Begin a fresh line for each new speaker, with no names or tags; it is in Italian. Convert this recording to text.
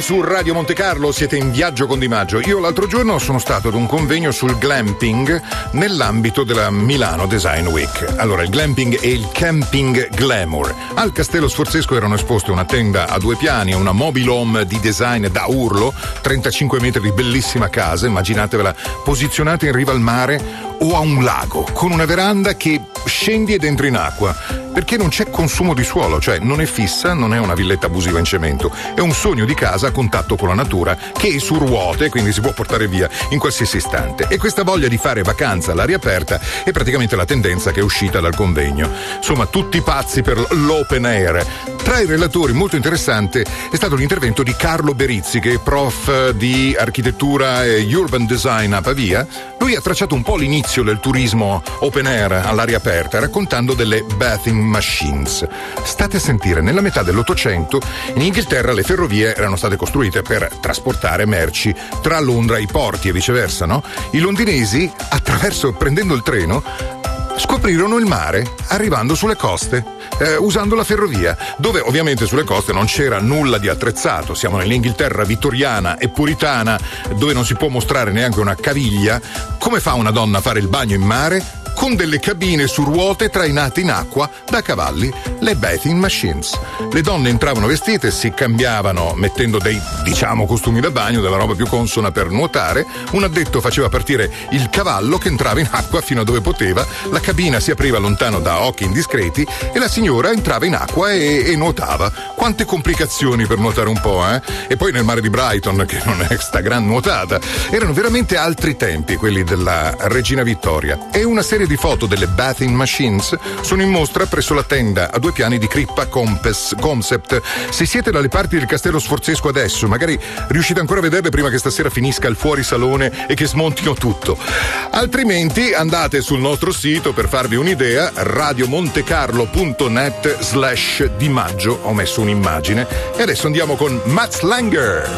su Radio Monte Carlo, siete in viaggio con Di Maggio. Io l'altro giorno sono stato ad un convegno sul glamping nell'ambito della Milano Design Week. Allora, il glamping è il camping glamour. Al Castello Sforzesco erano esposte una tenda a 2 piani e una mobile home di design da urlo, 35 metri di bellissima casa, immaginatevela posizionata in riva al mare o a un lago, con una veranda che scendi ed entri in acqua, perché non c'è consumo di suolo, cioè non è fissa, non è una villetta abusiva in cemento, è un sogno di casa a contatto con la natura che è su ruote, quindi si può portare via in qualsiasi istante. E questa voglia di fare vacanza all'aria aperta è praticamente la tendenza che è uscita dal convegno. Insomma, tutti pazzi per l'open air. Tra i relatori molto interessante è stato l'intervento di Carlo Berizzi, che è prof di architettura e urban design a Pavia. Lui ha tracciato un po' l'inizio del turismo open air all'aria aperta, raccontando delle bathing machines. State a sentire, nella metà dell'800 in Inghilterra le ferrovie erano state costruite per trasportare merci tra Londra e i porti e viceversa, no? I londinesi, prendendo il treno, scoprirono il mare arrivando sulle coste, usando la ferrovia, dove ovviamente sulle coste non c'era nulla di attrezzato. Siamo nell'Inghilterra vittoriana e puritana, dove non si può mostrare neanche una caviglia. Come fa una donna a fare il bagno in mare? Con delle cabine su ruote trainate in acqua da cavalli, le bathing machines. Le donne entravano vestite, si cambiavano mettendo dei, costumi da bagno, della roba più consona per nuotare. Un addetto faceva partire il cavallo che entrava in acqua fino a dove poteva, la cabina si apriva lontano da occhi indiscreti e la signora entrava in acqua e nuotava. Quante complicazioni per nuotare un po', eh? E poi nel mare di Brighton, che non è sta gran nuotata. Erano veramente altri tempi, quelli della Regina Vittoria. E una serie di foto delle bathing machines sono in mostra presso la tenda a 2 piani di Crippa Concept. Se siete dalle parti del Castello Sforzesco adesso, magari riuscite ancora a vederle prima che stasera finisca il fuorisalone e che smontino tutto. Altrimenti andate sul nostro sito per farvi un'idea, radiomontecarlo.net/Di Maggio. Ho messo un'immagine e adesso andiamo con Mats Langer.